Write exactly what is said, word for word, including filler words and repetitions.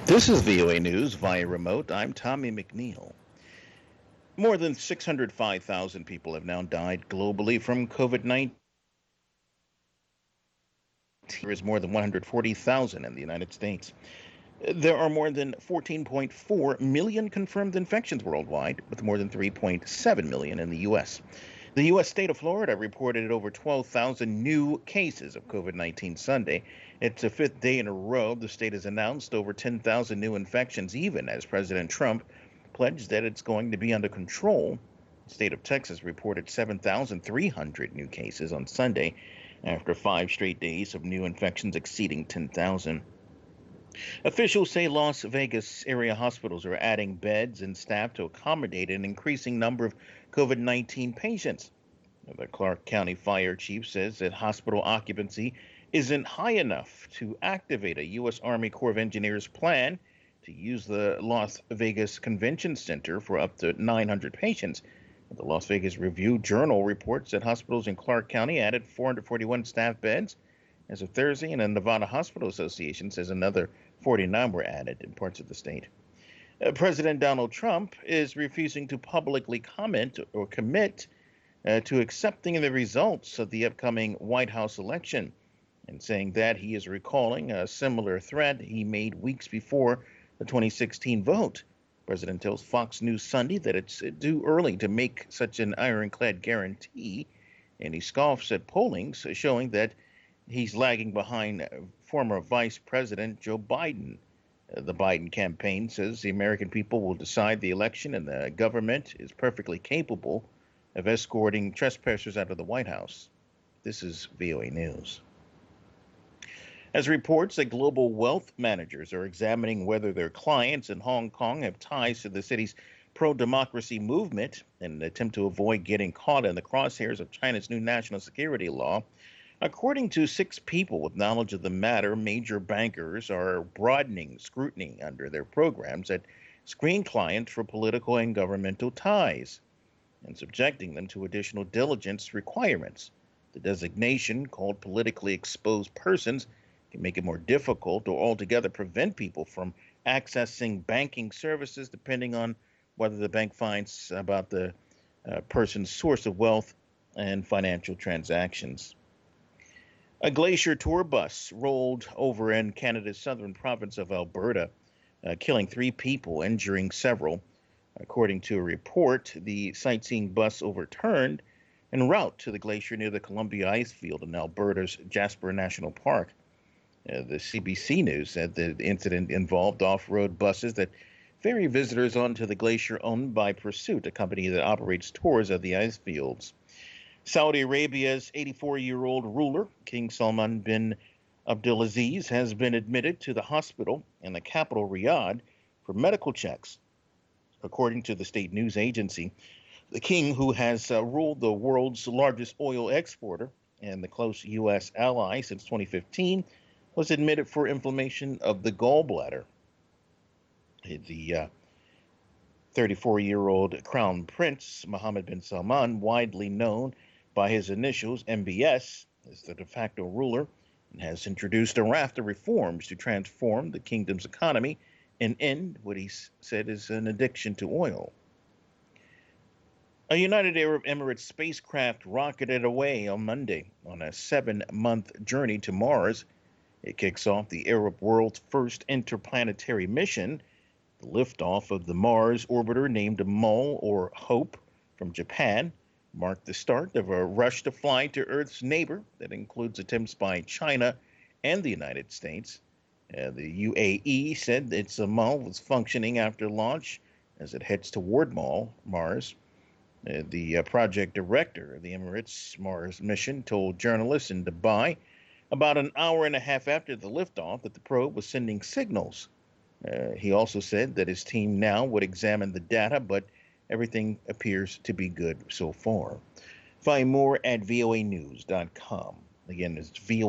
This is V O A News via remote. I'm Tommy McNeil. More than six hundred five thousand people have now died globally from COVID nineteen. There is more than one hundred forty thousand in the United States. There are more than fourteen point four million confirmed infections worldwide, with more than three point seven million in the U S. The U S state of Florida reported over twelve thousand new cases of COVID nineteen Sunday. It's the fifth day in a row the state has announced over ten thousand new infections, even as President Trump pledged that it's going to be under control. The state of Texas reported seven thousand three hundred new cases on Sunday after five straight days of new infections exceeding ten thousand. Officials say Las Vegas area hospitals are adding beds and staff to accommodate an increasing number of COVID nineteen patients. The Clark County Fire Chief says that hospital occupancy isn't high enough to activate a U S Army Corps of Engineers plan to use the Las Vegas Convention Center for up to nine hundred patients. The Las Vegas Review-Journal reports that hospitals in Clark County added four hundred forty-one staff beds as of Thursday, and the Nevada Hospital Association says another forty-nine were added in parts of the state. Uh, President Donald Trump is refusing to publicly comment or commit uh, to accepting the results of the upcoming White House election, and saying that he is recalling a similar threat he made weeks before the twenty sixteen vote. The president tells Fox News Sunday that it's too early to make such an ironclad guarantee, and he scoffs at pollings showing that he's lagging behind former Vice President Joe Biden. Uh, the Biden campaign says the American people will decide the election, and the government is perfectly capable of escorting trespassers out of the White House. This is V O A News. As reports that global wealth managers are examining whether their clients in Hong Kong have ties to the city's pro-democracy movement in an attempt to avoid getting caught in the crosshairs of China's new national security law. According to six people with knowledge of the matter, major bankers are broadening scrutiny under their programs that screen clients for political and governmental ties and subjecting them to additional diligence requirements. The designation, called politically exposed persons, can make it more difficult or altogether prevent people from accessing banking services, depending on whether the bank finds about the uh, person's source of wealth and financial transactions. A glacier tour bus rolled over in Canada's southern province of Alberta, uh, killing three people, injuring several. According to a report, the sightseeing bus overturned en route to the glacier near the Columbia ice field in Alberta's Jasper National Park. Uh, the C B C News said the incident involved off-road buses that ferry visitors onto the glacier owned by Pursuit, a company that operates tours of the ice fields. Saudi Arabia's eighty-four-year-old ruler, King Salman bin Abdulaziz, has been admitted to the hospital in the capital, Riyadh, for medical checks. According to the state news agency, the king, who has uh, ruled the world's largest oil exporter and the close U S ally since twenty fifteen, was admitted for inflammation of the gallbladder. The uh, thirty-four-year-old Crown Prince Mohammed bin Salman, widely known by his initials M B S, is the de facto ruler and has introduced a raft of reforms to transform the kingdom's economy and end what he said is an addiction to oil. A United Arab Emirates spacecraft rocketed away on Monday on a seven-month journey to Mars. It kicks off the Arab world's first interplanetary mission. The liftoff of the Mars orbiter named MOL, or Hope, from Japan marked the start of a rush to fly to Earth's neighbor that includes attempts by China and the United States. Uh, the U A E said its uh, MOL was functioning after launch as it heads toward MOL, Mars. Uh, the uh, project director of the Emirates Mars mission told journalists in Dubai about an hour and a half after the liftoff that the probe was sending signals. Uh, he also said that his team now would examine the data, but everything appears to be good so far. Find more at V O A news dot com. Again, it's V O A